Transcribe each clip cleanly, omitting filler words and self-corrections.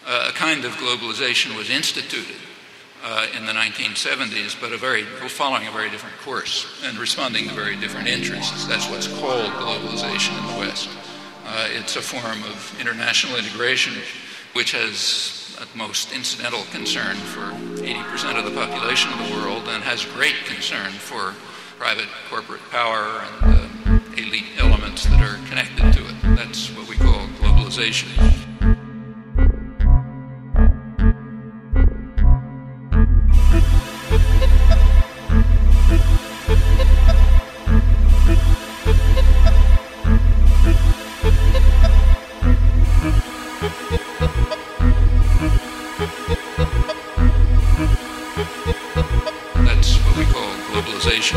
A kind of globalization was instituted in the 1970s, but following a very different course and responding to very different interests. That's what's called globalization in the West. It's a form of international integration which has at most incidental concern for 80% of the population of the world and has great concern for private corporate power and elite elements that are connected to it. That's what we call globalization. That's what we call globalization.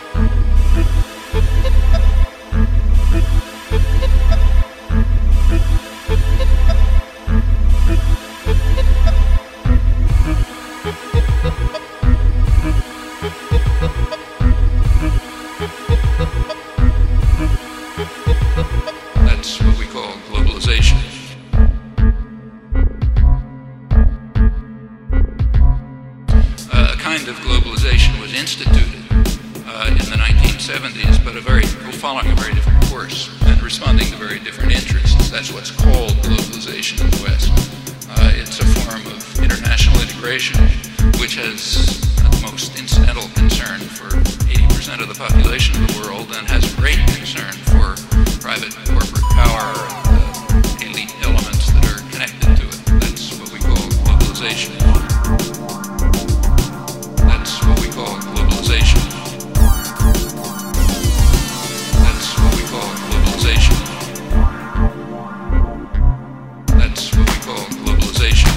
That's what we call globalization. A kind of globalization was instituted in the 1970s, but following a very different course and responding to very different interests. That's what's called globalization in the West. It's a form of international integration which has at most incidental concern for 80% of the population of the world and has great concern for private corporate power and elite elements that are connected to it. That's what we call globalization. That's what we call globalization. That's what we call globalization. That's what we call globalization.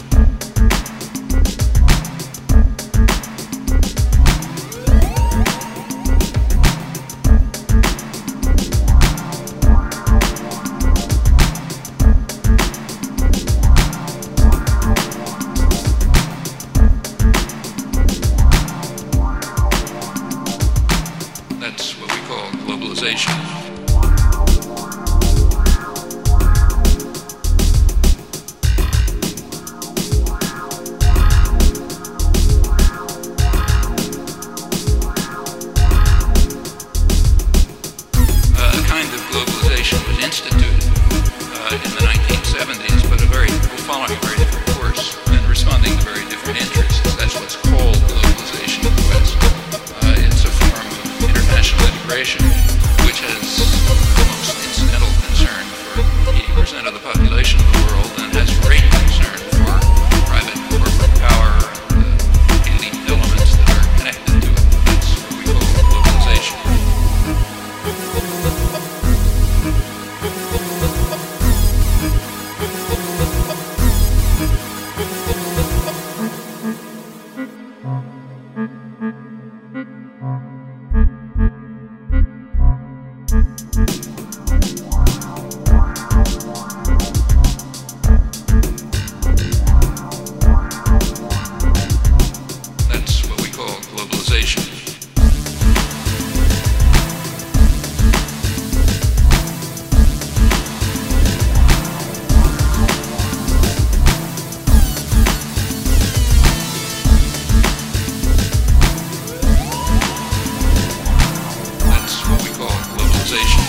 That's what we call globalization. A kind of globalization was instituted in the 1970s, but following a very different course and responding to very different interests. That's what's called globalization in the West. It's a form of international integration which has the most incidental concern for 80% of the population of the world and has great concern for private corporate power and elite elements that are connected to it. That's what we call globalization. That's what we call globalization. That's what we call globalization.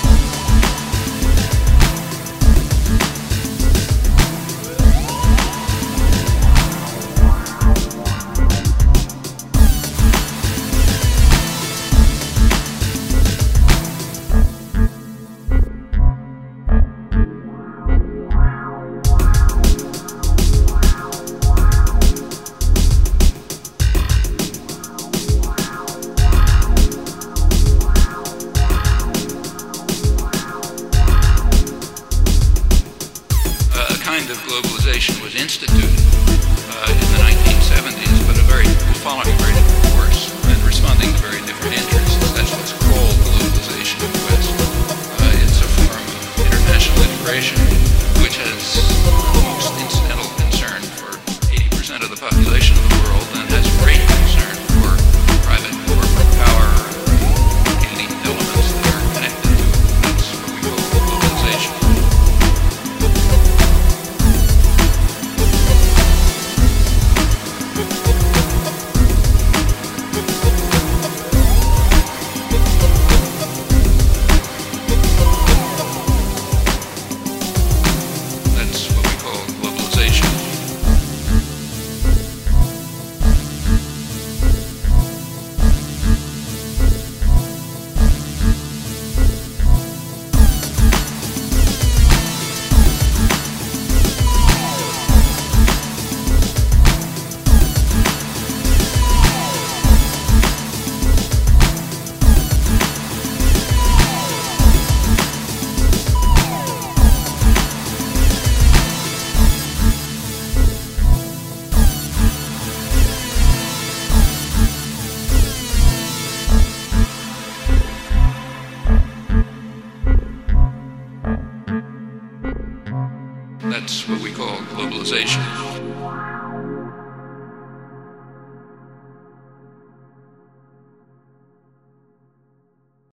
A kind of globalization was instituted in the 1970s, but following a very different course and responding to very different interests. That's what's called globalization in the West. It's a form of international integration which has the most incidental concern for 80% of the population of the world and has great concern for private corporate power and elite elements that are connected to it. That's what we call globalization. globalization.